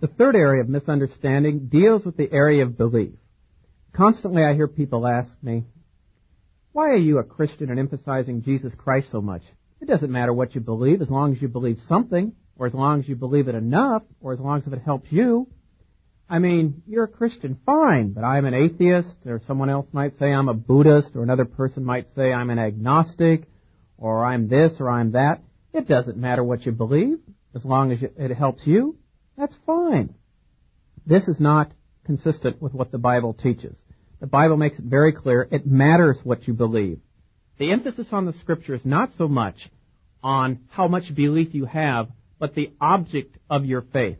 The third area of misunderstanding deals with the area of belief. Constantly I hear people ask me, why are you a Christian and emphasizing Jesus Christ so much? It doesn't matter what you believe as long as you believe something, or as long as you believe it enough, or as long as it helps you. I mean, you're a Christian, fine, but I'm an atheist, or someone else might say I'm a Buddhist, or another person might say I'm an agnostic, or I'm this, or I'm that. It doesn't matter what you believe, as long as it helps you. That's fine. This is not consistent with what the Bible teaches. The Bible makes it very clear it matters what you believe. The emphasis on the Scripture is not so much on how much belief you have, but the object of your faith.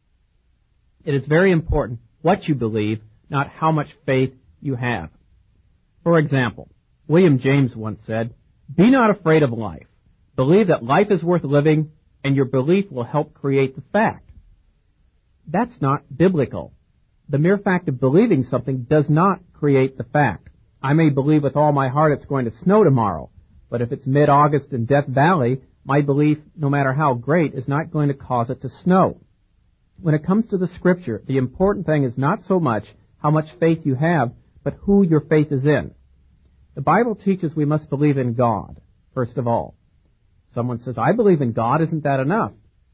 It is very important what you believe, not how much faith you have. For example, William James once said, "Be not afraid of life. Believe that life is worth living, and your belief will help create the fact." That's not biblical. The mere fact of believing something does not create the fact. I may believe with all my heart it's going to snow tomorrow, but if it's mid-August in Death Valley, my belief, no matter how great, is not going to cause it to snow. When it comes to the Scripture, the important thing is not so much how much faith you have, but who your faith is in. The Bible teaches we must believe in God, first of all. Someone says, I believe in God, isn't that enough?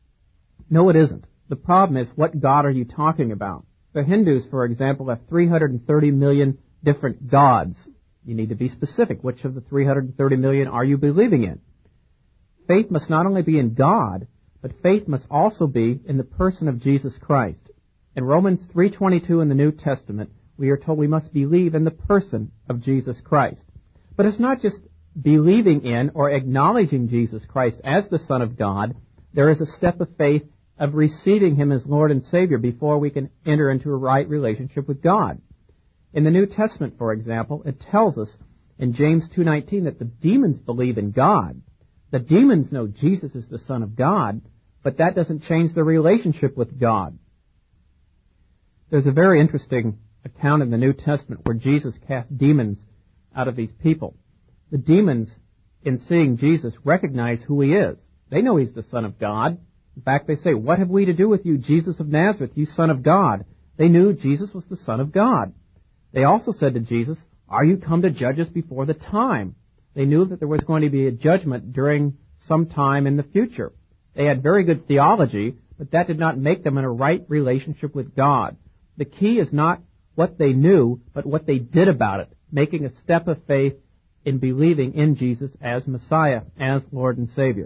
No, it isn't. The problem is, what God are you talking about? The Hindus, for example, have 330 million different gods. You need to be specific. Which of the 330 million are you believing in? Faith must not only be in God, but faith must also be in the person of Jesus Christ. In Romans 3:22 in the New Testament, we are told we must believe in the person of Jesus Christ. But it's not just believing in or acknowledging Jesus Christ as the Son of God. There is a step of faith of receiving Him as Lord and Savior before we can enter into a right relationship with God. In the New Testament, for example, it tells us in James 2:19 that the demons believe in God. The demons know Jesus is the Son of God, but that doesn't change their relationship with God. There's a very interesting account in the New Testament where Jesus cast demons out of these people. The demons, in seeing Jesus, recognize who He is. They know He's the Son of God. In fact, they say, "What have we to do with you, Jesus of Nazareth, you Son of God?" They knew Jesus was the Son of God. They also said to Jesus, "Are you come to judge us before the time?" They knew that there was going to be a judgment during some time in the future. They had very good theology, but that did not make them in a right relationship with God. The key is not what they knew, but what they did about it, making a step of faith in believing in Jesus as Messiah, as Lord and Savior.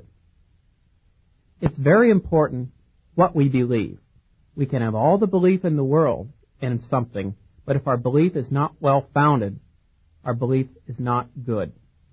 It's very important what we believe. We can have all the belief in the world in something, but if our belief is not well-founded, our belief is not good.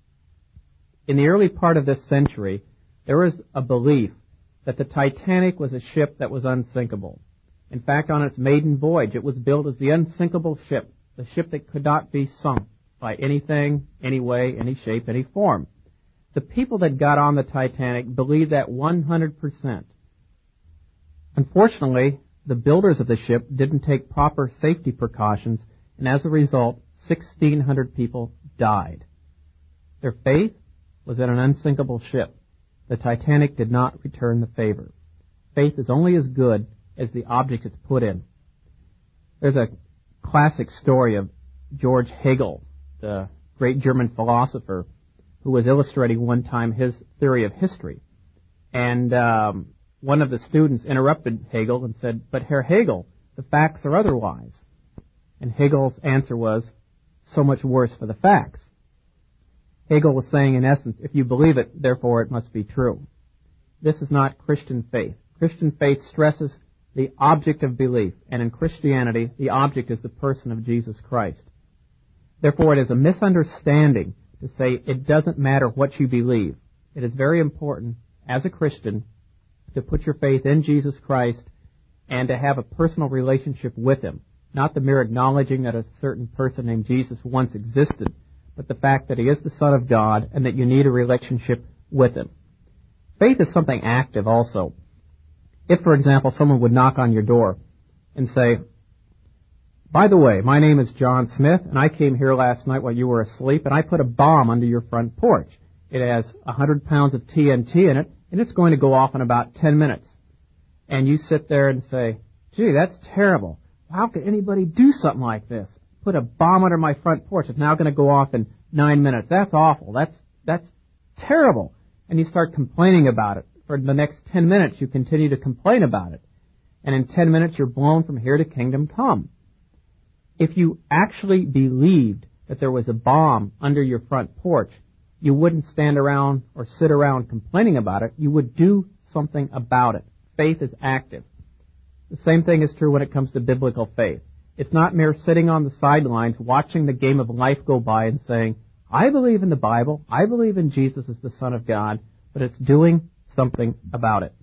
In the early part of this century, there was a belief that the Titanic was a ship that was unsinkable. In fact, on its maiden voyage, it was billed as the unsinkable ship, the ship that could not be sunk by anything, any way, any shape, any form. The people that got on the Titanic believed that 100%. Unfortunately, the builders of the ship didn't take proper safety precautions, and as a result, 1,600 people died. Their faith was in an unsinkable ship. The Titanic did not return the favor. Faith is only as good as the object it's put in. There's a classic story of George Hegel, the great German philosopher, who was illustrating one time his theory of history. And one of the students interrupted Hegel and said, "But Herr Hegel, the facts are otherwise." And Hegel's answer was, "So much worse for the facts." Hegel was saying, in essence, if you believe it, therefore it must be true. This is not Christian faith. Christian faith stresses the object of belief, and in Christianity, the object is the person of Jesus Christ. Therefore, it is a misunderstanding to say it doesn't matter what you believe. It is very important, as a Christian, to put your faith in Jesus Christ and to have a personal relationship with Him, not the mere acknowledging that a certain person named Jesus once existed, but the fact that He is the Son of God and that you need a relationship with Him. Faith is something active also. If, for example, someone would knock on your door and say, "By the way, my name is John Smith, and I came here last night while you were asleep, and I put a bomb under your front porch. It has 100 pounds of TNT in it, and it's going to go off in about 10 minutes. And you sit there and say, Gee, that's terrible. How could anybody do something like this? Put a bomb under my front porch. It's now going to go off in 9 minutes. That's awful. That's terrible. And you start complaining about it. For the next 10 minutes, you continue to complain about it. And in 10 minutes, you're blown from here to kingdom come. If you actually believed that there was a bomb under your front porch, you wouldn't stand around or sit around complaining about it. You would do something about it. Faith is active. The same thing is true when it comes to biblical faith. It's not mere sitting on the sidelines watching the game of life go by and saying, I believe in the Bible, I believe in Jesus as the Son of God, but it's doing something about it.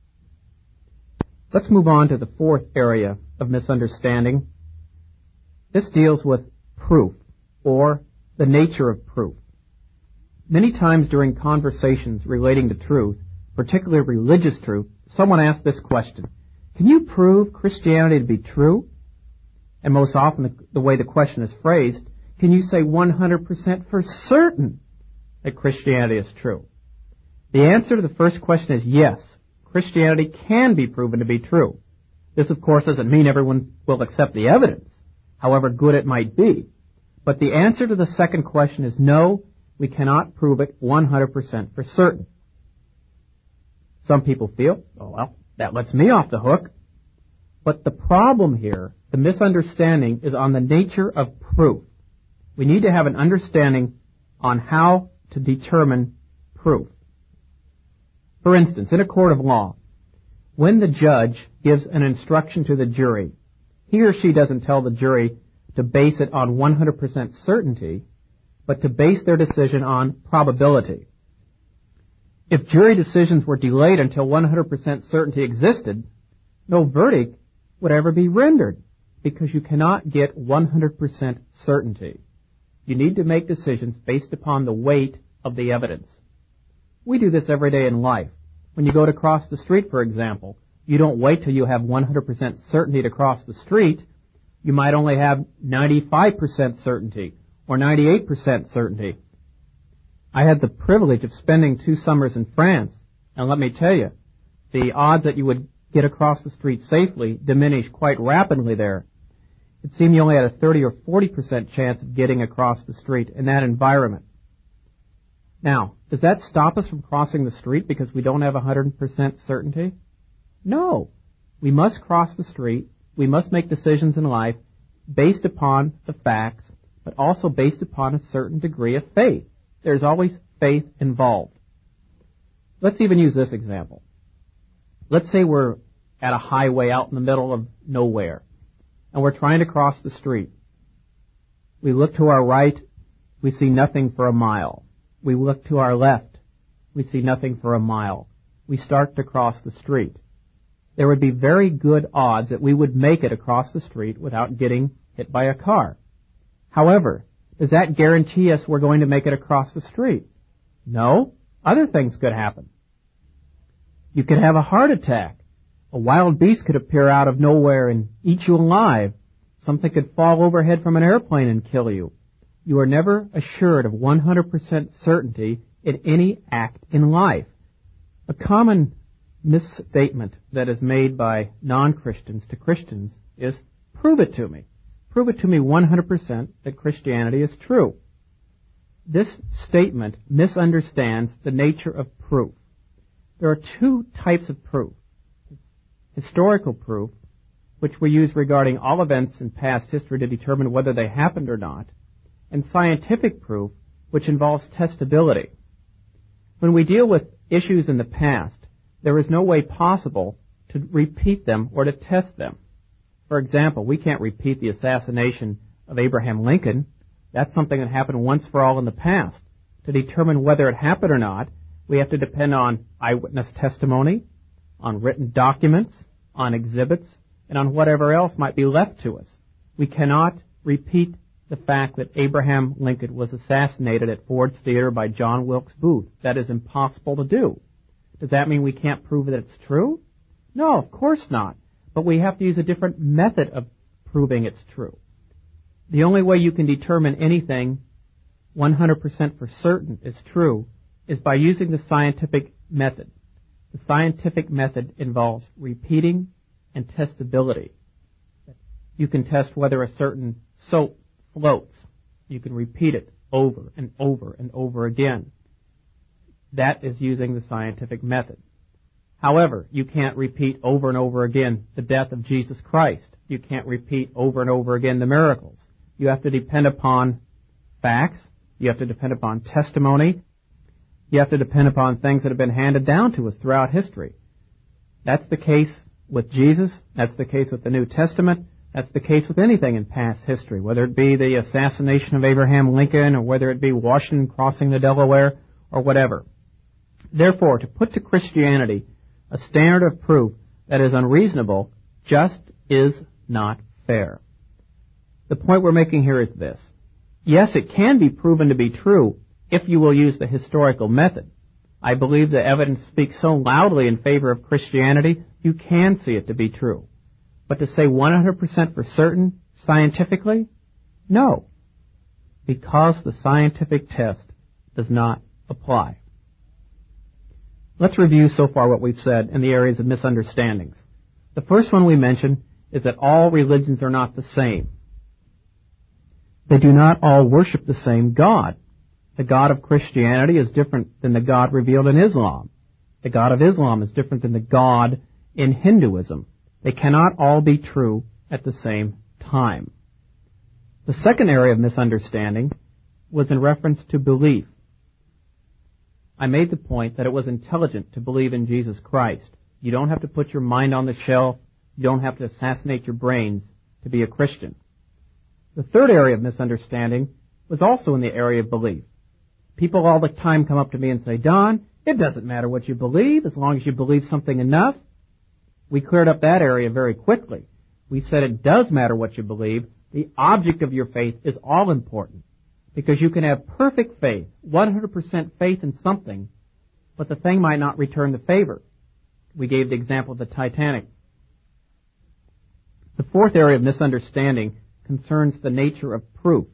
Let's move on to the fourth area of misunderstanding. This deals with proof, or the nature of proof. Many times during conversations relating to truth, particularly religious truth, someone asks this question: can you prove Christianity to be true? And most often the way the question is phrased, can you say 100% for certain that Christianity is true? The answer to the first question is yes. Christianity can be proven to be true. This, of course, doesn't mean everyone will accept the evidence, however good it might be. But the answer to the second question is no, we cannot prove it 100% for certain. Some people feel, oh, well, that lets me off the hook. But the problem here, the misunderstanding, is on the nature of proof. We need to have an understanding on how to determine proof. For instance, in a court of law, when the judge gives an instruction to the jury, he or she doesn't tell the jury to base it on 100% certainty, but to base their decision on probability. If jury decisions were delayed until 100% certainty existed, no verdict would ever be rendered, because you cannot get 100% certainty. You need to make decisions based upon the weight of the evidence. We do this every day in life. When you go to cross the street, for example, you don't wait till you have 100% certainty to cross the street. You might only have 95% certainty or 98% certainty. I had the privilege of spending 2 summers in France, and let me tell you, the odds that you would get across the street safely diminished quite rapidly there. It seemed you only had a 30 or 40% chance of getting across the street in that environment. Now, does that stop us from crossing the street because we don't have 100% certainty? No. We must cross the street. We must make decisions in life based upon the facts, but also based upon a certain degree of faith. There's always faith involved. Let's even use this example. Let's say we're at a highway out in the middle of nowhere, and we're trying to cross the street. We look to our right, we see nothing for a mile. We look to our left, we see nothing for a mile. We start to cross the street. There would be very good odds that we would make it across the street without getting hit by a car. However, does that guarantee us we're going to make it across the street? No. Other things could happen. You could have a heart attack. A wild beast could appear out of nowhere and eat you alive. Something could fall overhead from an airplane and kill you. You are never assured of 100% certainty in any act in life. A common misstatement that is made by non-Christians to Christians is, prove it to me. Prove it to me 100% that Christianity is true. This statement misunderstands the nature of proof. There are 2 types of proof. Historical proof, which we use regarding all events in past history to determine whether they happened or not, and scientific proof, which involves testability. When we deal with issues in the past, there is no way possible to repeat them or to test them. For example, we can't repeat the assassination of Abraham Lincoln. That's something that happened once for all in the past. To determine whether it happened or not, we have to depend on eyewitness testimony, on written documents, on exhibits, and on whatever else might be left to us. We cannot repeat the fact that Abraham Lincoln was assassinated at Ford's Theater by John Wilkes Booth. That is impossible to do. Does that mean we can't prove that it's true? No, of course not. But we have to use a different method of proving it's true. The only way you can determine anything 100% for certain is true is by using the scientific method. The scientific method involves repeating and testability. You can test whether a certain soap floats. You can repeat it over and over and over again. That is using the scientific method. However, you can't repeat over and over again the death of Jesus Christ. You can't repeat over and over again the miracles. You have to depend upon facts. You have to depend upon testimony. You have to depend upon things that have been handed down to us throughout history. That's the case with Jesus. That's the case with the New Testament. That's the case with anything in past history, whether it be the assassination of Abraham Lincoln or whether it be Washington crossing the Delaware or whatever. Therefore, to put to Christianity a standard of proof that is unreasonable just is not fair. The point we're making here is this. Yes, it can be proven to be true if you will use the historical method. I believe the evidence speaks so loudly in favor of Christianity, you can see it to be true. But to say 100% for certain, scientifically, no. Because the scientific test does not apply. Let's review so far what we've said in the areas of misunderstandings. The first one we mentioned is that all religions are not the same. They do not all worship the same God. The God of Christianity is different than the God revealed in Islam. The God of Islam is different than the God in Hinduism. They cannot all be true at the same time. The second area of misunderstanding was in reference to belief. I made the point that it was intelligent to believe in Jesus Christ. You don't have to put your mind on the shelf. You don't have to assassinate your brains to be a Christian. The third area of misunderstanding was also in the area of belief. People all the time come up to me and say, Don, it doesn't matter what you believe as long as you believe something enough. We cleared up that area very quickly. We said it does matter what you believe. The object of your faith is all important. Because you can have perfect faith, 100% faith in something, but the thing might not return the favor. We gave the example of the Titanic. The fourth area of misunderstanding concerns the nature of proof.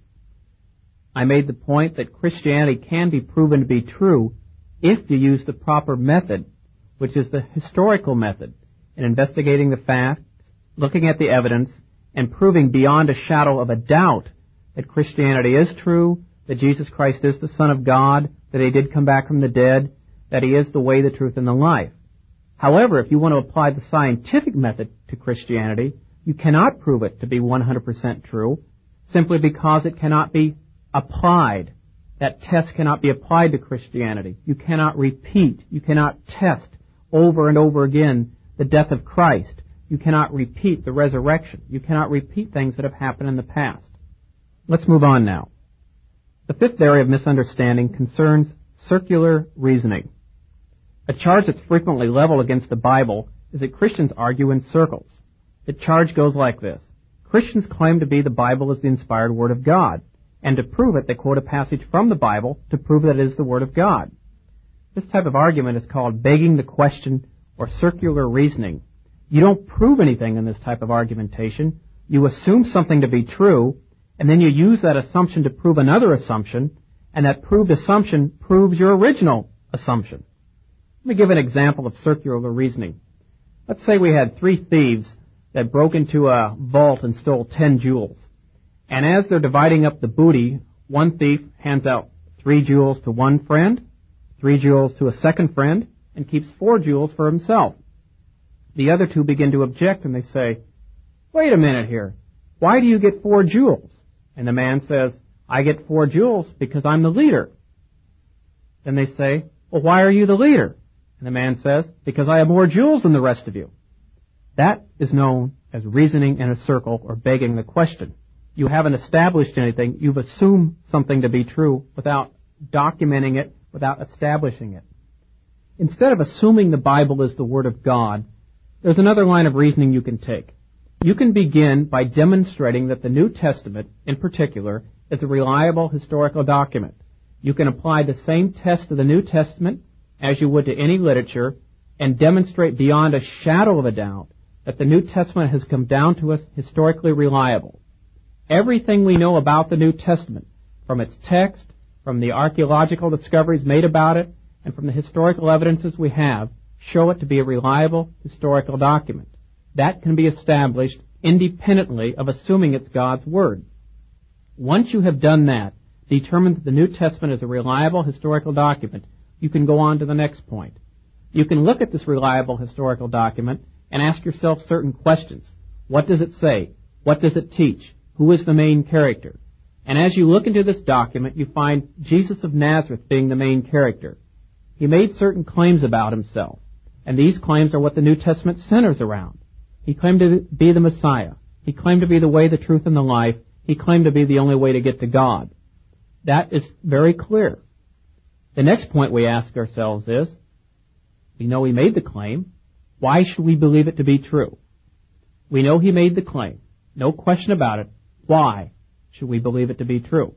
I made the point that Christianity can be proven to be true if you use the proper method, which is the historical method, in investigating the facts, looking at the evidence, and proving beyond a shadow of a doubt that Christianity is true, that Jesus Christ is the Son of God, that He did come back from the dead, that He is the way, the truth, and the life. However, if you want to apply the scientific method to Christianity, you cannot prove it to be 100% true, simply because it cannot be applied. That test cannot be applied to Christianity. You cannot repeat, you cannot test over and over again the death of Christ. You cannot repeat the resurrection. You cannot repeat things that have happened in the past. Let's move on now. The fifth area of misunderstanding concerns circular reasoning. A charge that's frequently leveled against the Bible is that Christians argue in circles. The charge goes like this. Christians claim to be the Bible as the inspired Word of God, and to prove it, they quote a passage from the Bible to prove that it is the Word of God. This type of argument is called begging the question or circular reasoning. You don't prove anything in this type of argumentation. You assume something to be true, and then you use that assumption to prove another assumption, and that proved assumption proves your original assumption. Let me give an example of circular reasoning. Let's say we had 3 thieves that broke into a vault and stole 10 jewels. And as they're dividing up the booty, one thief hands out 3 jewels to one friend, 3 jewels to a second friend, and keeps 4 jewels for himself. The other 2 begin to object, and they say, wait a minute here. Why do you get 4 jewels? And the man says, I get 4 jewels because I'm the leader. Then they say, well, why are you the leader? And the man says, because I have more jewels than the rest of you. That is known as reasoning in a circle or begging the question. You haven't established anything. You've assumed something to be true without documenting it, without establishing it. Instead of assuming the Bible is the Word of God, there's another line of reasoning you can take. You can begin by demonstrating that the New Testament, in particular, is a reliable historical document. You can apply the same test to the New Testament as you would to any literature and demonstrate beyond a shadow of a doubt that the New Testament has come down to us historically reliable. Everything we know about the New Testament, from its text, from the archaeological discoveries made about it, and from the historical evidences we have, show it to be a reliable historical document. that can be established independently of assuming it's God's Word. Once you have done that, determined that the New Testament is a reliable historical document, you can go on to the next point. You can look at this reliable historical document and ask yourself certain questions. What does it say? What does it teach? Who is the main character? And as you look into this document, you find Jesus of Nazareth being the main character. He made certain claims about himself, and these claims are what the New Testament centers around. He claimed to be the Messiah. He claimed to be the way, the truth, and the life. He claimed to be the only way to get to God. That is very clear. The next point we ask ourselves is, we know he made the claim. Why should we believe it to be true? We know he made the claim. No question about it. Why should we believe it to be true?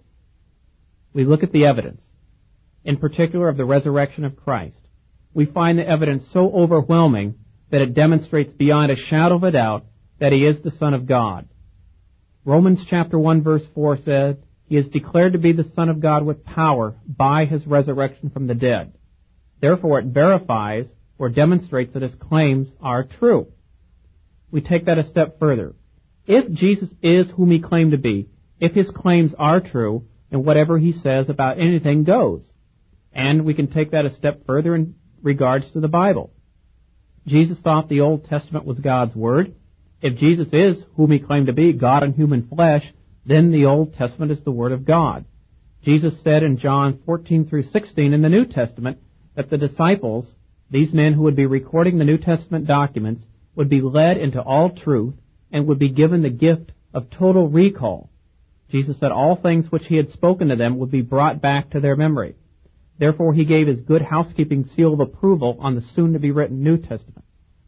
We look at the evidence, in particular of the resurrection of Christ. We find the evidence so overwhelming that it demonstrates beyond a shadow of a doubt that he is the Son of God. Romans chapter 1 verse 4 said, he is declared to be the Son of God with power by his resurrection from the dead. Therefore, it verifies or demonstrates that his claims are true. We take that a step further. If Jesus is whom he claimed to be, if his claims are true, then whatever he says about anything goes. And we can take that a step further in regards to the Bible. Jesus thought the Old Testament was God's Word. If Jesus is whom he claimed to be, God in human flesh, then the Old Testament is the Word of God. Jesus said in John 14 through 16 in the New Testament that the disciples, these men who would be recording the New Testament documents, would be led into all truth and would be given the gift of total recall. Jesus said all things which he had spoken to them would be brought back to their memory. Therefore, he gave his good housekeeping seal of approval on the soon-to-be-written New Testament.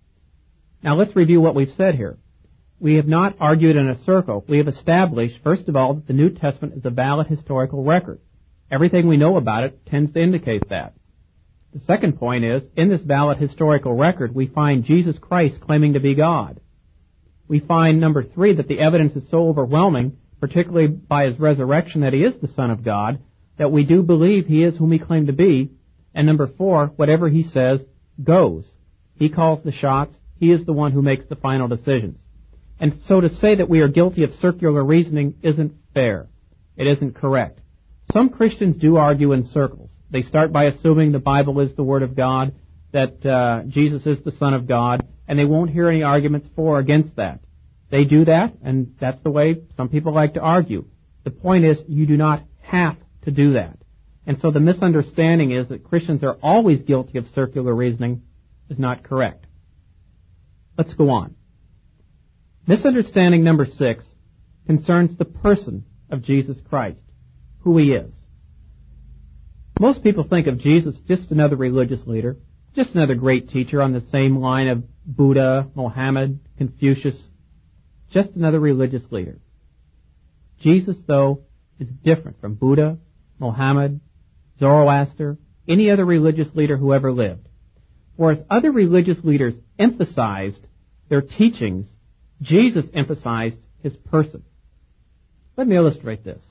Now, let's review what we've said here. We have not argued in a circle. We have established, first of all, that the New Testament is a valid historical record. Everything we know about it tends to indicate that. The second point is, in this valid historical record, we find Jesus Christ claiming to be God. We find, number 3, that the evidence is so overwhelming, particularly by his resurrection, that he is the Son of God, that we do believe he is whom he claimed to be. And number 4, whatever he says goes. He calls the shots. He is the one who makes the final decisions. And so to say that we are guilty of circular reasoning isn't fair. It isn't correct. Some Christians do argue in circles. They start by assuming the Bible is the Word of God, that Jesus is the Son of God, and they won't hear any arguments for or against that. They do that, and that's the way some people like to argue. The point is, you do not have to do that. And so the misunderstanding is that Christians are always guilty of circular reasoning is not correct. Let's go on. Misunderstanding number 6 concerns the person of Jesus Christ, who he is. Most people think of Jesus just another religious leader, just another great teacher on the same line of Buddha, Mohammed, Confucius, just another religious leader. Jesus, though, is different from Buddha, Mohammed, Zoroaster, any other religious leader who ever lived. Whereas other religious leaders emphasized their teachings, Jesus emphasized his person. Let me illustrate this.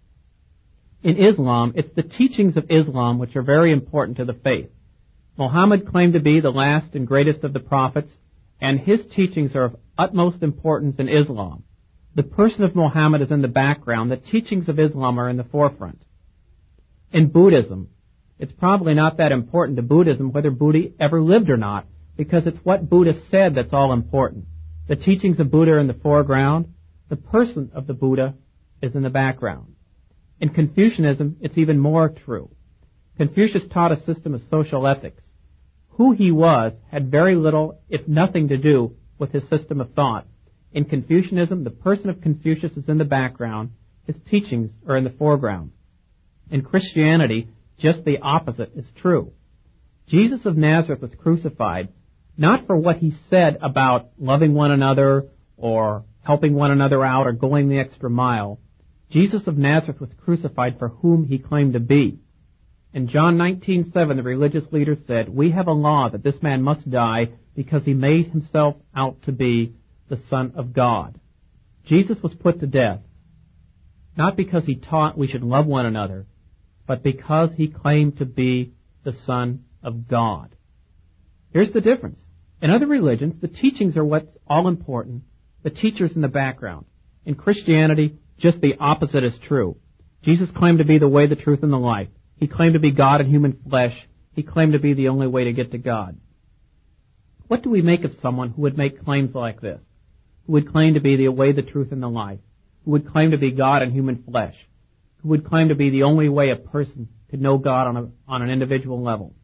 In Islam, it's the teachings of Islam which are very important to the faith. Muhammad claimed to be the last and greatest of the prophets, and his teachings are of utmost importance in Islam. The person of Muhammad is in the background. The teachings of Islam are in the forefront. In Buddhism, it's probably not that important to Buddhism whether Buddha ever lived or not, because it's what Buddha said that's all important. The teachings of Buddha are in the foreground. The person of the Buddha is in the background. In Confucianism, it's even more true. Confucius taught a system of social ethics. Who he was had very little, if nothing, to do with his system of thought. In Confucianism, the person of Confucius is in the background. His teachings are in the foreground. In Christianity, just the opposite is true. Jesus of Nazareth was crucified not for what he said about loving one another or helping one another out or going the extra mile. Jesus of Nazareth was crucified for whom he claimed to be. In John 19:7, the religious leaders said, "We have a law that this man must die because he made himself out to be the Son of God." Jesus was put to death, not because he taught we should love one another, but because he claimed to be the Son of God. Here's the difference. In other religions, the teachings are what's all important, the teachers in the background. In Christianity, just the opposite is true. Jesus claimed to be the way, the truth, and the life. He claimed to be God in human flesh. He claimed to be the only way to get to God. What do we make of someone who would make claims like this? Who would claim to be the way, the truth, and the life? Who would claim to be God in human flesh? Who would claim to be the only way a person could know God on an individual level?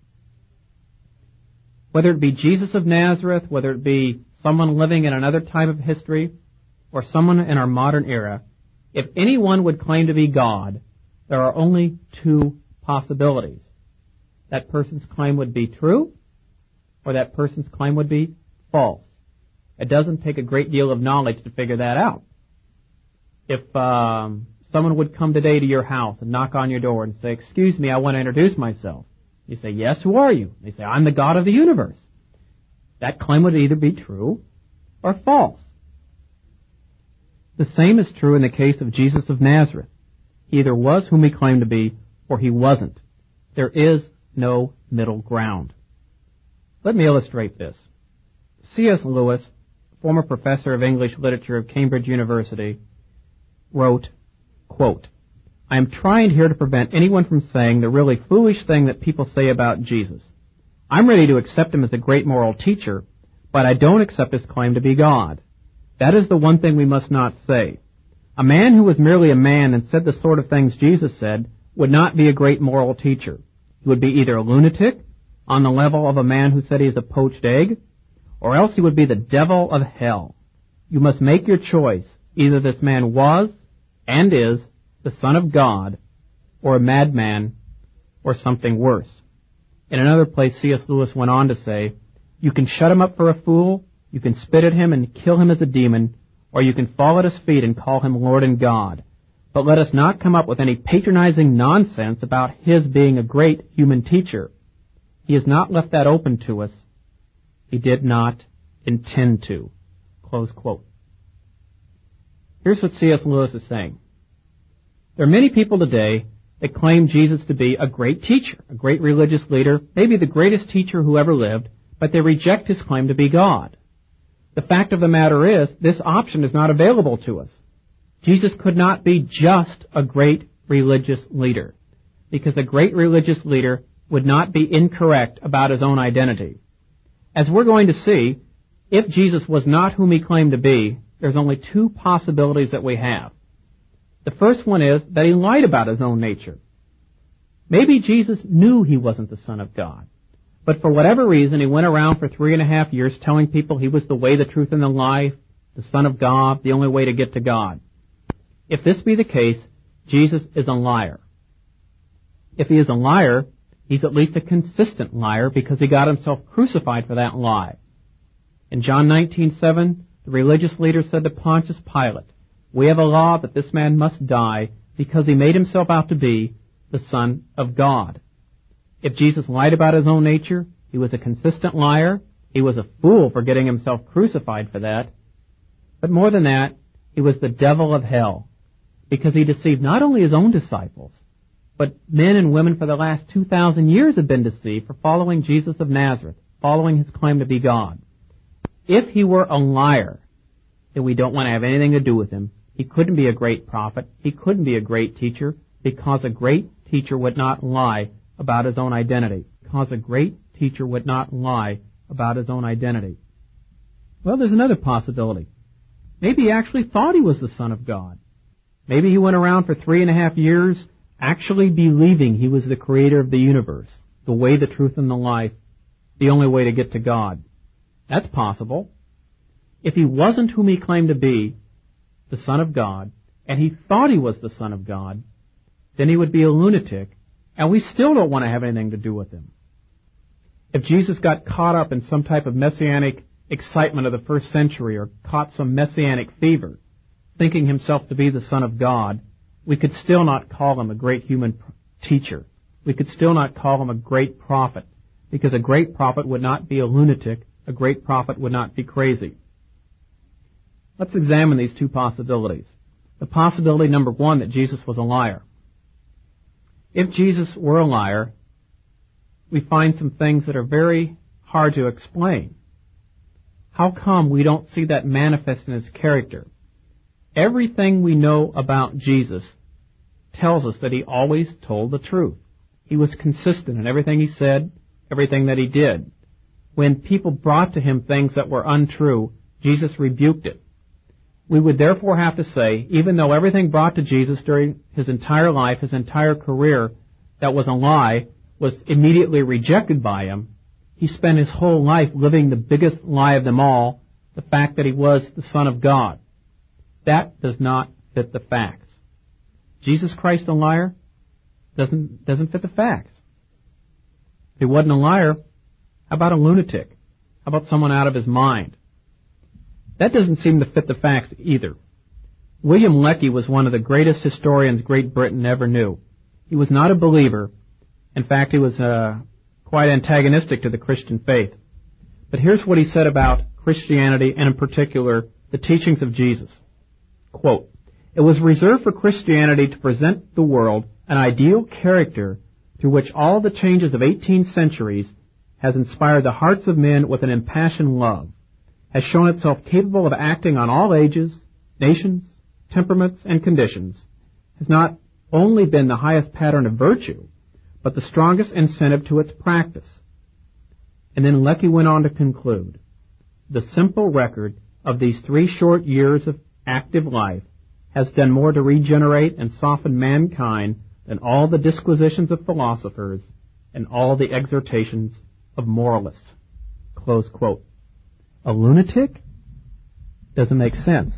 Whether it be Jesus of Nazareth, whether it be someone living in another time of history, or someone in our modern era, if anyone would claim to be God, there are only two possibilities. That person's claim would be true, or that person's claim would be false. It doesn't take a great deal of knowledge to figure that out. If someone would come today to your house and knock on your door and say, "Excuse me, I want to introduce myself." You say, "Yes, who are you?" They say, "I'm the God of the universe." That claim would either be true or false. The same is true in the case of Jesus of Nazareth. He either was whom he claimed to be, or he wasn't. There is no middle ground. Let me illustrate this. C.S. Lewis, former professor of English literature of Cambridge University, wrote, quote, "I am trying here to prevent anyone from saying the really foolish thing that people say about Jesus. I'm ready to accept him as a great moral teacher, but I don't accept his claim to be God. That is the one thing we must not say. A man who was merely a man and said the sort of things Jesus said would not be a great moral teacher. He would be either a lunatic, on the level of a man who said he is a poached egg, or else he would be the devil of hell. You must make your choice. Either this man was and is the Son of God, or a madman, or something worse." In another place, C.S. Lewis went on to say, "You can shut him up for a fool, you can spit at him and kill him as a demon, or you can fall at his feet and call him Lord and God. But let us not come up with any patronizing nonsense about his being a great human teacher. He has not left that open to us. He did not intend to." Close quote. Here's what C.S. Lewis is saying. There are many people today that claim Jesus to be a great teacher, a great religious leader, maybe the greatest teacher who ever lived, but they reject his claim to be God. The fact of the matter is, this option is not available to us. Jesus could not be just a great religious leader, because a great religious leader would not be incorrect about his own identity. As we're going to see, if Jesus was not whom he claimed to be, there's only two possibilities that we have. The first one is that he lied about his own nature. Maybe Jesus knew he wasn't the Son of God, but for whatever reason he went around for 3.5 years telling people he was the way, the truth, and the life, the Son of God, the only way to get to God. If this be the case, Jesus is a liar. If he is a liar, he's at least a consistent liar because he got himself crucified for that lie. In John 19:7, the religious leader said to Pontius Pilate, "We have a law that this man must die because he made himself out to be the Son of God." If Jesus lied about his own nature, he was a consistent liar. He was a fool for getting himself crucified for that. But more than that, he was the devil of hell because he deceived not only his own disciples, but men and women for the last 2,000 years have been deceived for following Jesus of Nazareth, following his claim to be God. If he were a liar, then we don't want to have anything to do with him. He couldn't be a great prophet. He couldn't be a great teacher because a great teacher would not lie about his own identity. Because a great teacher would not lie about his own identity. Well, there's another possibility. Maybe he actually thought he was the Son of God. Maybe he went around for 3.5 years actually believing he was the creator of the universe, the way, the truth, and the life, the only way to get to God. That's possible. If he wasn't whom he claimed to be, the Son of God, and he thought he was the Son of God, then he would be a lunatic, and we still don't want to have anything to do with him. If Jesus got caught up in some type of messianic excitement of the first century or caught some messianic fever, thinking himself to be the Son of God, we could still not call him a great human teacher. We could still not call him a great prophet, because a great prophet would not be a lunatic. A great prophet would not be crazy. Let's examine these two possibilities. The possibility number one, that Jesus was a liar. If Jesus were a liar, we find some things that are very hard to explain. how come we don't see that manifest in his character? Everything we know about Jesus tells us that he always told the truth. He was consistent in everything he said, everything that he did. When people brought to him things that were untrue, Jesus rebuked it. We would therefore have to say, even though everything brought to Jesus during his entire life, his entire career, that was a lie, was immediately rejected by him, he spent his whole life living the biggest lie of them all, the fact that he was the Son of God. That does not fit the facts. Jesus Christ a liar? Doesn't fit the facts. If he wasn't a liar, how about a lunatic? How about someone out of his mind? That doesn't seem to fit the facts either. William Lecky was one of the greatest historians Great Britain ever knew. He was not a believer. In fact, he was quite antagonistic to the Christian faith. But here's what he said about Christianity, and in particular, the teachings of Jesus. Quote, "It was reserved for Christianity to present the world an ideal character through which all the changes of 18 centuries has inspired the hearts of men with an impassioned love, has shown itself capable of acting on all ages, nations, temperaments, and conditions, has not only been the highest pattern of virtue, but the strongest incentive to its practice." And then Lecky went on to conclude, "The simple record of these 3 short years of active life has done more to regenerate and soften mankind than all the disquisitions of philosophers and all the exhortations of moralists." Close quote. A lunatic? Doesn't make sense.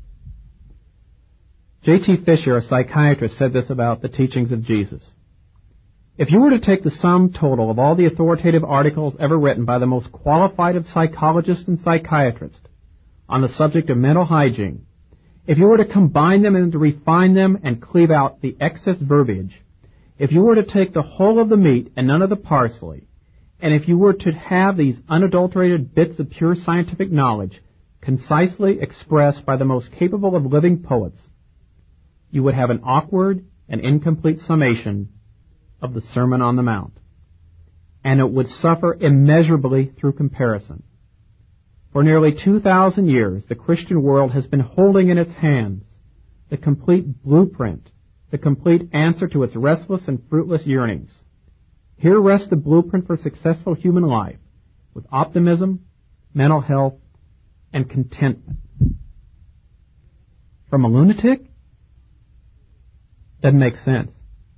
J.T. Fisher, a psychiatrist, said this about the teachings of Jesus. "If you were to take the sum total of all the authoritative articles ever written by the most qualified of psychologists and psychiatrists on the subject of mental hygiene, if you were to combine them and to refine them and cleave out the excess verbiage, if you were to take the whole of the meat and none of the parsley, and if you were to have these unadulterated bits of pure scientific knowledge concisely expressed by the most capable of living poets, you would have an awkward and incomplete summation of the Sermon on the Mount, and it would suffer immeasurably through comparison. For nearly 2,000 years, the Christian world has been holding in its hands the complete blueprint, the complete answer to its restless and fruitless yearnings. Here rests the blueprint for successful human life, with optimism, mental health, and contentment." From a lunatic? Doesn't make sense.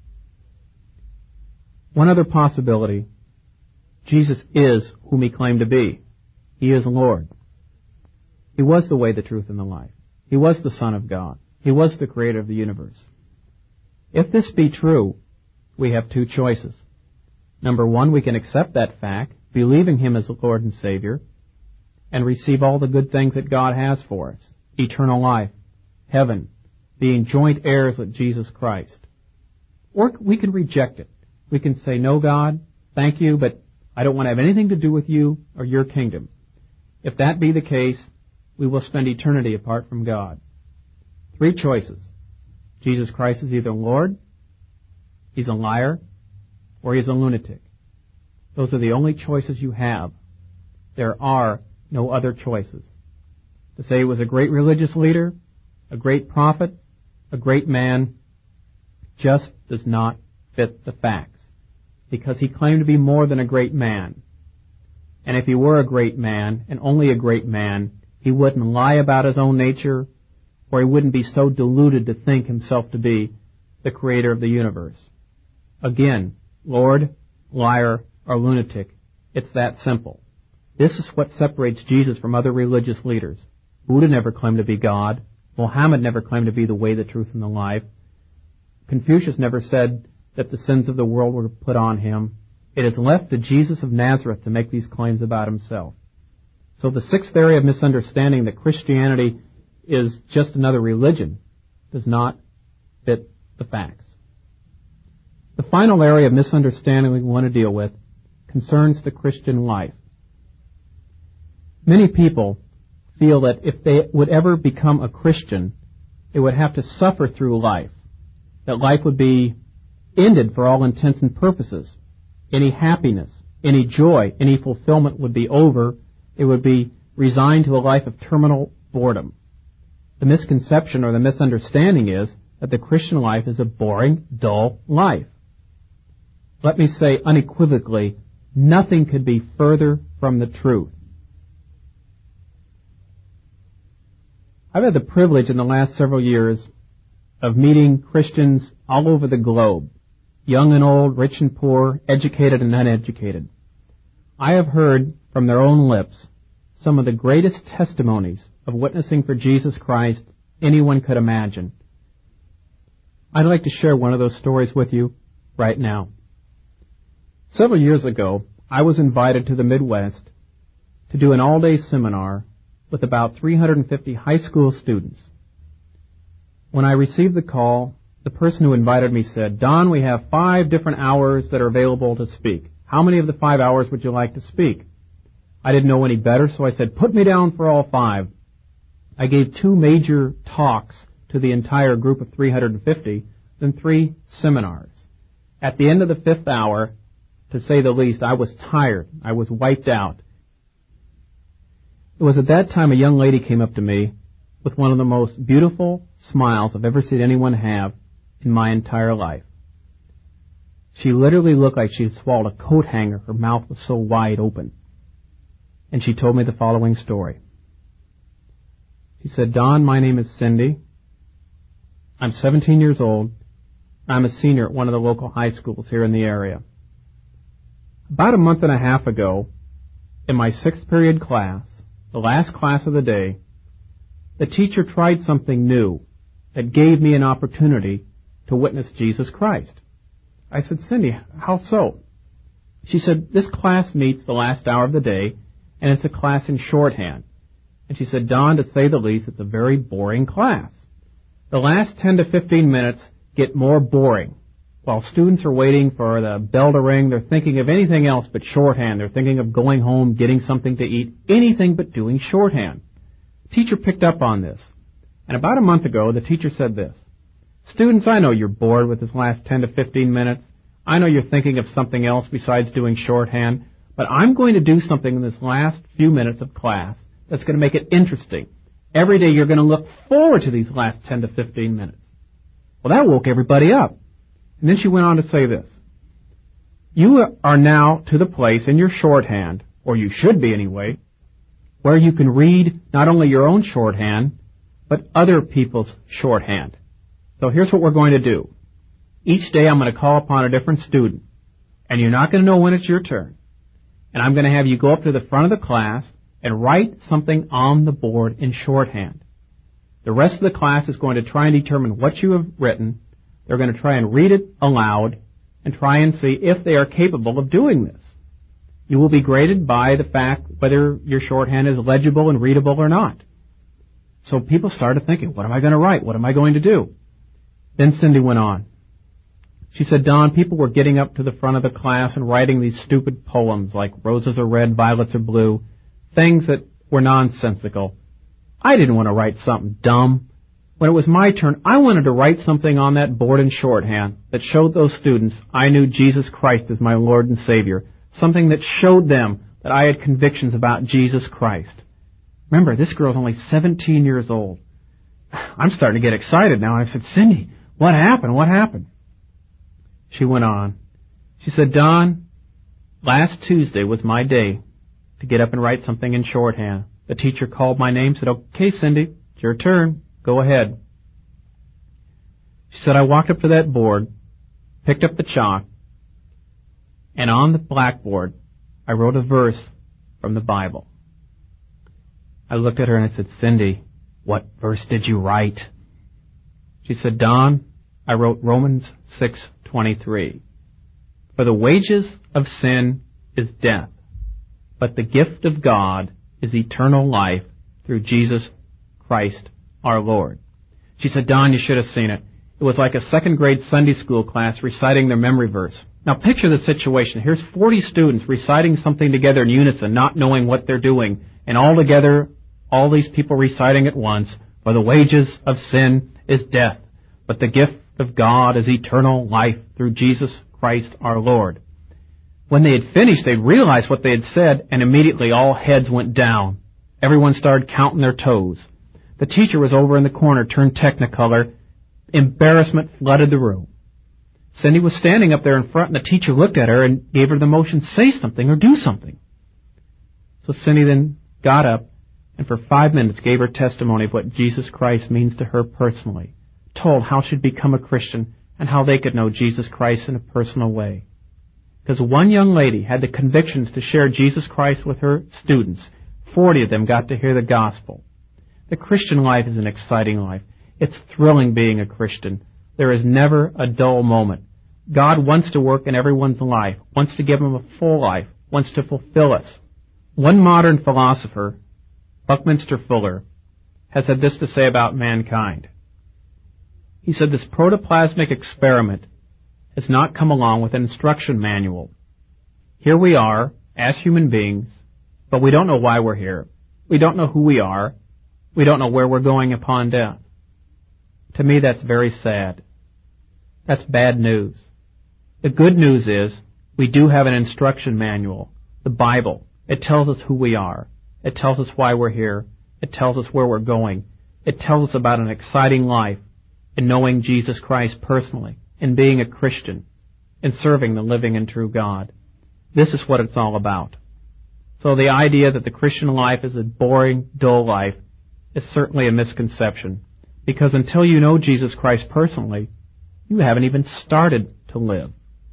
One other possibility: Jesus is whom he claimed to be. He is Lord. He was the way, the truth, and the life. He was the Son of God. He was the creator of the universe. If this be true, we have 2 choices. Number 1, we can accept that fact, believing him as Lord and Savior, and receive all the good things that God has for us: eternal life, heaven, being joint heirs with Jesus Christ. Or we can reject it. We can say, "No, God, thank you, but I don't want to have anything to do with you or your kingdom." If that be the case, we will spend eternity apart from God. 3 choices. Jesus Christ is either Lord, he's a liar, or he's a lunatic. Those are the only choices you have. There are no other choices. To say he was a great religious leader, a great prophet, a great man, just does not fit the facts, because he claimed to be more than a great man. And if he were a great man, and only a great man, he wouldn't lie about his own nature, or he wouldn't be so deluded to think himself to be the creator of the universe. Again, Lord, liar, or lunatic, it's that simple. This is what separates Jesus from other religious leaders. Buddha never claimed to be God. Muhammad never claimed to be the way, the truth, and the life. Confucius never said that the sins of the world were put on him. It is left to Jesus of Nazareth to make these claims about himself. So the 6th area of misunderstanding, that Christianity is just another religion, does not fit the facts. The final area of misunderstanding we want to deal with concerns the Christian life. Many people feel that if they would ever become a Christian, they would have to suffer through life, that life would be ended for all intents and purposes. Any happiness, any joy, any fulfillment would be over. They would be resigned to a life of terminal boredom. The misconception or the misunderstanding is that the Christian life is a boring, dull life. Let me say unequivocally, nothing could be further from the truth. I've had the privilege in the last several years of meeting Christians all over the globe, young and old, rich and poor, educated and uneducated. I have heard from their own lips some of the greatest testimonies of witnessing for Jesus Christ anyone could imagine. I'd like to share one of those stories with you right now. Several years ago, I was invited to the Midwest to do an all-day seminar with about 350 high school students. When I received the call, the person who invited me said, "Don, we have 5 different hours that are available to speak. How many of the 5 hours would you like to speak?" I didn't know any better, so I said, "Put me down for all 5. I gave 2 major talks to the entire group of 350, then 3 seminars. At the end of the 5th hour, to say the least, I was tired. I was wiped out. It was at that time a young lady came up to me with one of the most beautiful smiles I've ever seen anyone have in my entire life. She literally looked like she had swallowed a coat hanger. Her mouth was so wide open. And she told me the following story. She said, "Don, my name is Cindy. I'm 17 years old. I'm a senior at one of the local high schools here in the area. About a month and a half ago, in my 6th period class, the last class of the day, the teacher tried something new that gave me an opportunity to witness Jesus Christ." I said, "Cindy, how so?" She said, "This class meets the last hour of the day, and it's a class in shorthand." And she said, "Don, to say the least, it's a very boring class. The last 10 to 15 minutes get more boring. While students are waiting for the bell to ring, they're thinking of anything else but shorthand. They're thinking of going home, getting something to eat, anything but doing shorthand." The teacher picked up on this. And about a month ago, the teacher said this, "Students, I know you're bored with this last 10 to 15 minutes. I know you're thinking of something else besides doing shorthand, but I'm going to do something in this last few minutes of class that's going to make it interesting. Every day you're going to look forward to these last 10 to 15 minutes. Well, that woke everybody up. And then she went on to say this. "You are now to the place in your shorthand, or you should be anyway, where you can read not only your own shorthand, but other people's shorthand. So here's what we're going to do. Each day I'm going to call upon a different student, and you're not going to know when it's your turn. And I'm going to have you go up to the front of the class and write something on the board in shorthand. The rest of the class is going to try and determine what you have written. They're going to try and read it aloud and try and see if they are capable of doing this. You will be graded by the fact whether your shorthand is legible and readable or not." So people started thinking, what am I going to write? What am I going to do? Then Cindy went on. She said, "Don, people were getting up to the front of the class and writing these stupid poems like roses are red, violets are blue, things that were nonsensical. I didn't want to write something dumb. When it was my turn, I wanted to write something on that board in shorthand that showed those students I knew Jesus Christ as my Lord and Savior, something that showed them that I had convictions about Jesus Christ." Remember, this girl's only 17 years old. I'm starting to get excited now. I said, "Cindy, what happened? What happened?" She went on. She said, "Don, last Tuesday was my day to get up and write something in shorthand. The teacher called my name, said, 'Okay, Cindy, it's your turn. Go ahead.' She said, I walked up to that board, picked up the chalk, and on the blackboard, I wrote a verse from the Bible. I looked at her and I said, 'Cindy, what verse did you write?' She said, 'Don, I wrote Romans 6:23. For the wages of sin is death, but the gift of God is eternal life through Jesus Christ our Lord.'" She said, "Don, you should have seen it. It was like a 2nd grade Sunday school class reciting their memory verse. Now picture the situation. Here's 40 students reciting something together in unison, not knowing what they're doing, and all together, all these people reciting at once, for the wages of sin is death, but the gift of God is eternal life through Jesus Christ our Lord." When they had finished, they realized what they had said, and immediately all heads went down. Everyone started counting their toes. The teacher was over in the corner, turned technicolor. Embarrassment flooded the room. Cindy was standing up there in front, and the teacher looked at her and gave her the motion, say something or do something. So Cindy then got up and for 5 minutes gave her testimony of what Jesus Christ means to her personally, told how she'd become a Christian and how they could know Jesus Christ in a personal way. Because one young lady had the convictions to share Jesus Christ with her students. 40 of them got to hear the gospel. The Christian life is an exciting life. It's thrilling being a Christian. There is never a dull moment. God wants to work in everyone's life, wants to give them a full life, wants to fulfill us. One modern philosopher, Buckminster Fuller, has had this to say about mankind. He said this protoplasmic experiment has not come along with an instruction manual. Here we are, as human beings, but we don't know why we're here. We don't know who we are. We don't know where we're going upon death. To me, that's very sad. That's bad news. The good news is we do have an instruction manual, the Bible. It tells us who we are. It tells us why we're here. It tells us where we're going. It tells us about an exciting life in knowing Jesus Christ personally, in being a Christian, in serving the living and true God. This is what it's all about. So the idea that the Christian life is a boring, dull life is certainly a misconception, because until you know Jesus Christ personally, you haven't even started to live.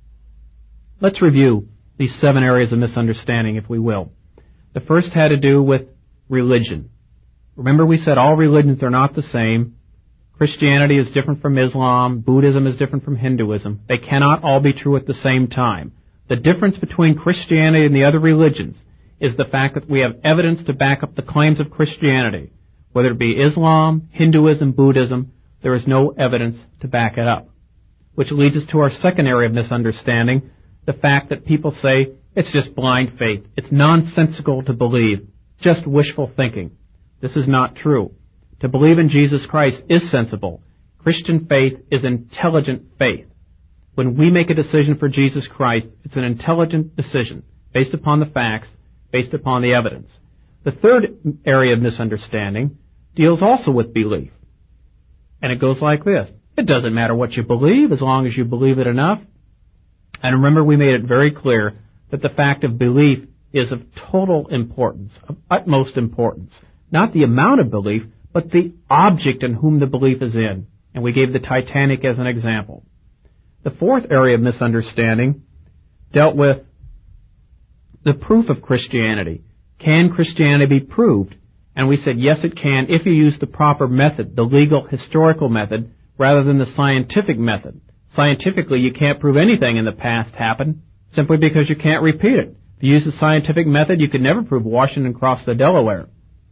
Let's review these 7 areas of misunderstanding, if we will. The first had to do with religion. Remember, we said all religions are not the same. Christianity is different from Islam. Buddhism is different from Hinduism. They cannot all be true at the same time. The difference between Christianity and the other religions is the fact that we have evidence to back up the claims of Christianity. Whether it be Islam, Hinduism, Buddhism, there is no evidence to back it up. Which leads us to our second area of misunderstanding, the fact that people say it's just blind faith. It's nonsensical to believe, just wishful thinking. This is not true. To believe in Jesus Christ is sensible. Christian faith is intelligent faith. When we make a decision for Jesus Christ, it's an intelligent decision based upon the facts, based upon the evidence. The third area of misunderstanding deals also with belief. And it goes like this. It doesn't matter what you believe as long as you believe it enough. And remember, we made it very clear that the fact of belief is of total importance, of utmost importance. Not the amount of belief, but the object in whom the belief is in. And we gave the Titanic as an example. The fourth area of misunderstanding dealt with the proof of Christianity. Can Christianity be proved? And we said, yes, it can if you use the proper method, the legal, historical method, rather than the scientific method. Scientifically, you can't prove anything in the past happened simply because you can't repeat it. If you use the scientific method, you could never prove Washington crossed the Delaware.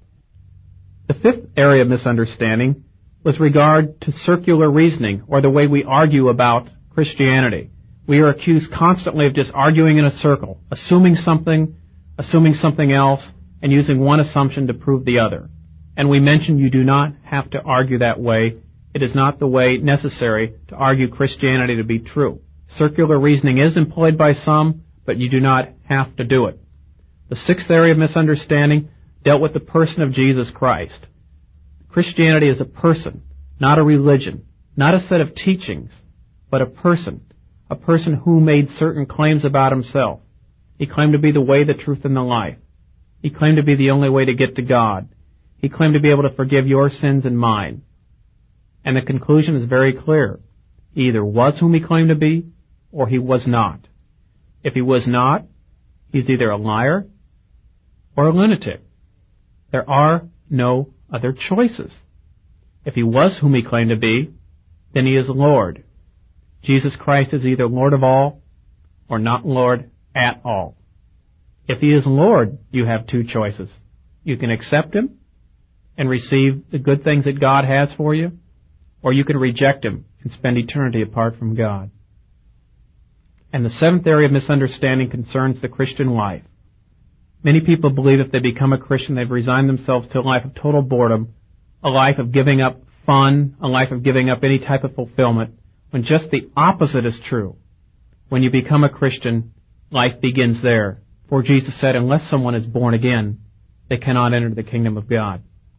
The fifth area of misunderstanding was regard to circular reasoning, or the way we argue about Christianity. We are accused constantly of just arguing in a circle, assuming something else, and using one assumption to prove the other. And we mentioned you do not have to argue that way. It is not the way necessary to argue Christianity to be true. Circular reasoning is employed by some, but you do not have to do it. The sixth area of misunderstanding dealt with the person of Jesus Christ. Christianity is a person, not a religion, not a set of teachings, but a person who made certain claims about himself. He claimed to be the way, the truth, and the life. He claimed to be the only way to get to God. He claimed to be able to forgive your sins and mine. And the conclusion is very clear. He either was whom he claimed to be, or he was not. If he was not, he's either a liar or a lunatic. There are no other choices. If he was whom he claimed to be, then he is Lord. Jesus Christ is either Lord of all or not Lord at all. If he is Lord, you have two choices. You can accept him and receive the good things that God has for you, or you can reject him and spend eternity apart from God. And the seventh area of misunderstanding concerns the Christian life. Many people believe if they become a Christian, they've resigned themselves to a life of total boredom, a life of giving up fun, a life of giving up any type of fulfillment, when just the opposite is true. When you become a Christian, life begins there. For Jesus said, unless someone is born again, they cannot enter the kingdom of God.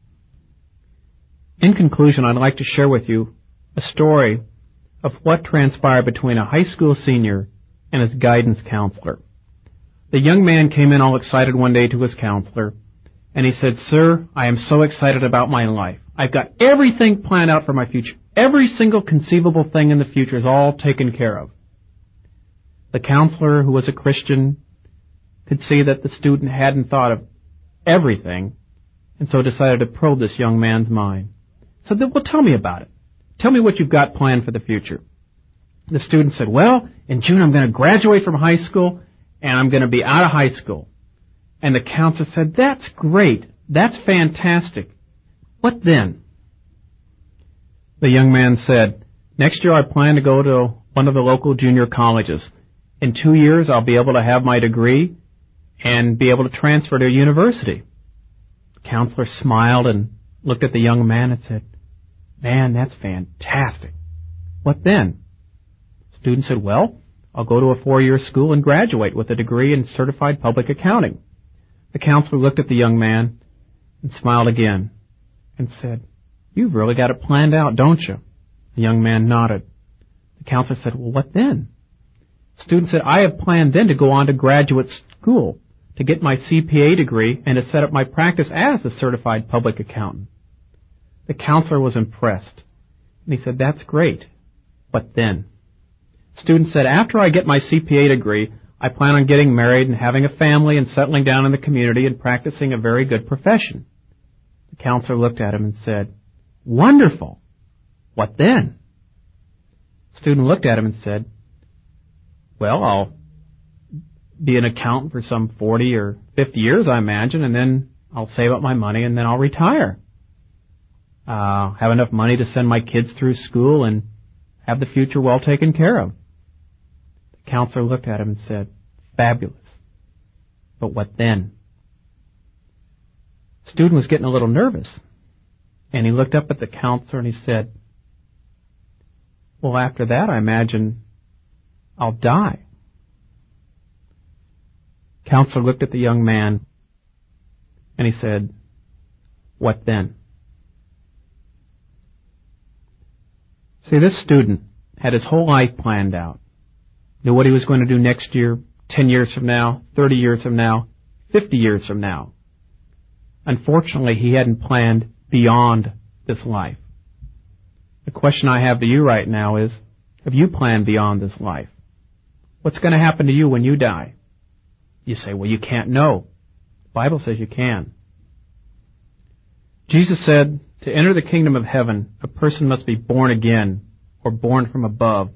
In conclusion, I'd like to share with you a story of what transpired between a high school senior and his guidance counselor. The young man came in all excited one day to his counselor, and he said, "Sir, I am so excited about my life. I've got everything planned out for my future. Every single conceivable thing in the future is all taken care of." The counselor, who was a Christian, could see that the student hadn't thought of everything, and so decided to probe this young man's mind. So, well, tell me about it. Tell me what you've got planned for the future. The student said, "Well, in June I'm going to graduate from high school, and I'm going to be out of high school." And the counselor said, "That's great. That's fantastic. What then?" The young man said, "Next year I plan to go to one of the local junior colleges. In 2 years I'll be able to have my degree and be able to transfer to a university." The counselor smiled and looked at the young man and said, "Man, that's fantastic. What then?" The student said, "Well, I'll go to a 4-year school and graduate with a degree in certified public accounting." The counselor looked at the young man and smiled again and said, "You've really got it planned out, don't you?" The young man nodded. The counselor said, "Well, what then?" The student said, "I have planned then to go on to graduate school to get my CPA degree and to set up my practice as a certified public accountant." The counselor was impressed, and he said, "That's great. What then?" The student said, "After I get my CPA degree, I plan on getting married and having a family and settling down in the community and practicing a very good profession." The counselor looked at him and said, "Wonderful. What then?" The student looked at him and said, "Well, I'll be an accountant for some 40 or 50 years, I imagine, and then I'll save up my money and then I'll retire. Have enough money to send my kids through school and have the future well taken care of." The counselor looked at him and said, "Fabulous. But what then?" The student was getting a little nervous, and he looked up at the counselor and he said, "Well, after that, I imagine I'll die." The counselor looked at the young man and he said, "What then?" See, this student had his whole life planned out, knew what he was going to do next year, 10 years from now, 30 years from now, 50 years from now. Unfortunately, he hadn't planned beyond this life. The question I have to you right now is, have you planned beyond this life? What's going to happen to you when you die? You say, "Well, you can't know." The Bible says you can. Jesus said, to enter the kingdom of heaven, a person must be born again, or born from above.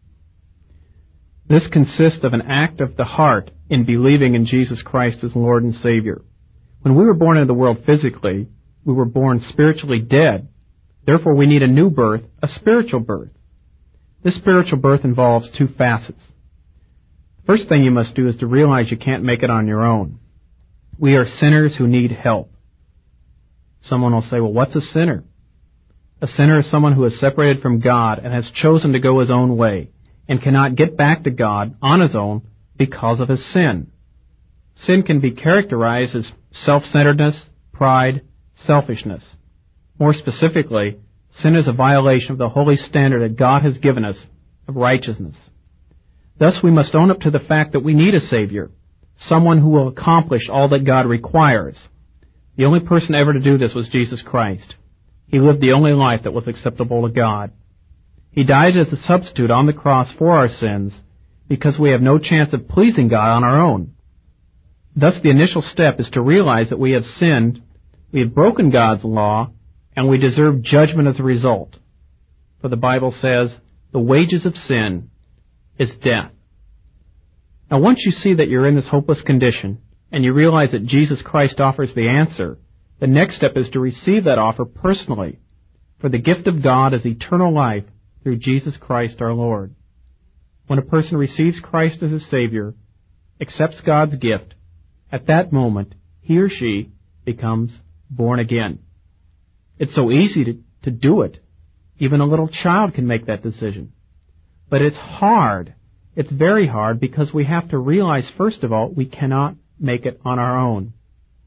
This consists of an act of the heart in believing in Jesus Christ as Lord and Savior. When we were born into the world physically, we were born spiritually dead. Therefore, we need a new birth, a spiritual birth. This spiritual birth involves 2 facets. The first thing you must do is to realize you can't make it on your own. We are sinners who need help. Someone will say, "Well, what's a sinner?" A sinner is someone who is separated from God and has chosen to go his own way and cannot get back to God on his own because of his sin. Sin can be characterized as self-centeredness, pride, selfishness. More specifically, sin is a violation of the holy standard that God has given us of righteousness. Thus, we must own up to the fact that we need a Savior, someone who will accomplish all that God requires. The only person ever to do this was Jesus Christ. He lived the only life that was acceptable to God. He died as a substitute on the cross for our sins because we have no chance of pleasing God on our own. Thus, the initial step is to realize that we have sinned, we have broken God's law, and we deserve judgment as a result. For the Bible says, "The wages of sin is death." Now, once you see that you're in this hopeless condition, and you realize that Jesus Christ offers the answer, the next step is to receive that offer personally, for the gift of God is eternal life through Jesus Christ our Lord. When a person receives Christ as his Savior, accepts God's gift, at that moment, he or she becomes born again. It's so easy to do it. Even a little child can make that decision. But it's hard. It's very hard because we have to realize, first of all, we cannot make it on our own.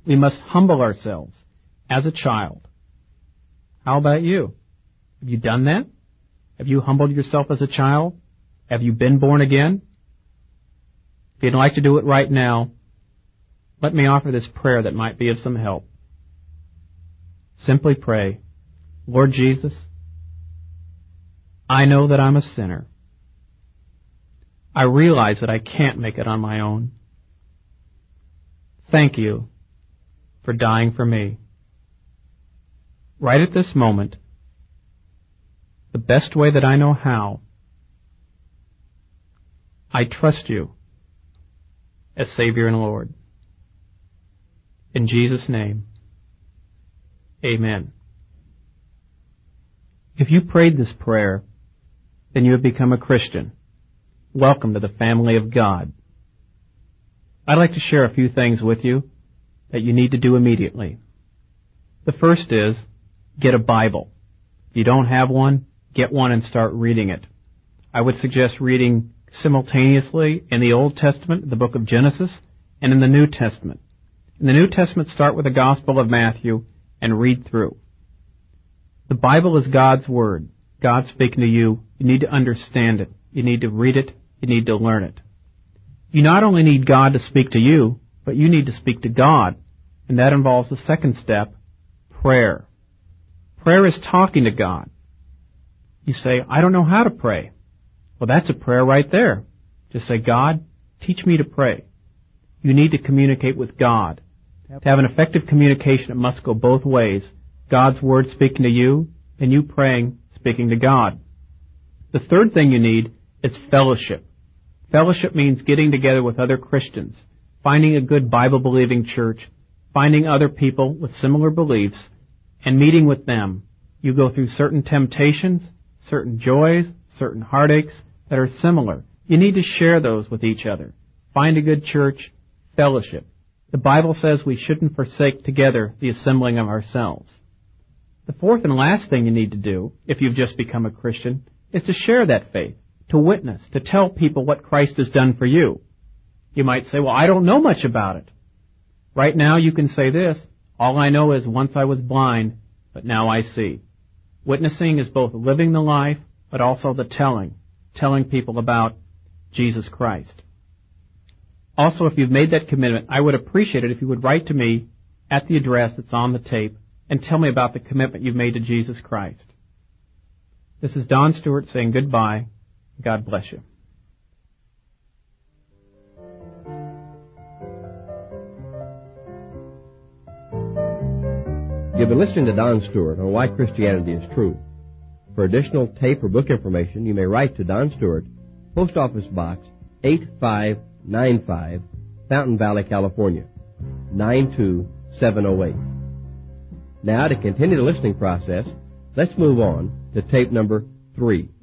We must humble ourselves as a child. How about you? Have you done that? Have you humbled yourself as a child? Have you been born again? If you'd like to do it right now, let me offer this prayer that might be of some help. Simply pray, Lord Jesus, I know that I'm a sinner. I realize that I can't make it on my own. Thank you for dying for me. Right at this moment, the best way that I know how, I trust you as Savior and Lord. In Jesus' name, amen. If you prayed this prayer, then you have become a Christian. Welcome to the family of God. I'd like to share a few things with you that you need to do immediately. The first is, get a Bible. If you don't have one, get one and start reading it. I would suggest reading simultaneously in the Old Testament, the book of Genesis, and in the New Testament. In the New Testament, start with the Gospel of Matthew and read through. The Bible is God's Word. God speaking to you. You need to understand it. You need to read it. You need to learn it. You not only need God to speak to you, but you need to speak to God, and that involves the second step, prayer. Prayer is talking to God. You say, I don't know how to pray. Well, that's a prayer right there. Just say, God, teach me to pray. You need to communicate with God. To have an effective communication, it must go both ways. God's Word speaking to you, and you praying, speaking to God. The third thing you need is fellowship. Fellowship means getting together with other Christians, finding a good Bible-believing church, finding other people with similar beliefs, and meeting with them. You go through certain temptations, certain joys, certain heartaches that are similar. You need to share those with each other. Find a good church, fellowship. The Bible says we shouldn't forsake together the assembling of ourselves. The fourth and last thing you need to do, if you've just become a Christian, is to share that faith, to witness, to tell people what Christ has done for you. You might say, well, I don't know much about it. Right now you can say this, all I know is once I was blind, but now I see. Witnessing is both living the life, but also the telling people about Jesus Christ. Also, if you've made that commitment, I would appreciate it if you would write to me at the address that's on the tape and tell me about the commitment you've made to Jesus Christ. This is Don Stewart saying goodbye. God bless you. You've been listening to Don Stewart on Why Christianity is True. For additional tape or book information, you may write to Don Stewart, Post Office Box 8595, Fountain Valley, California, 92708. Now, to continue the listening process, let's move on to tape number 3.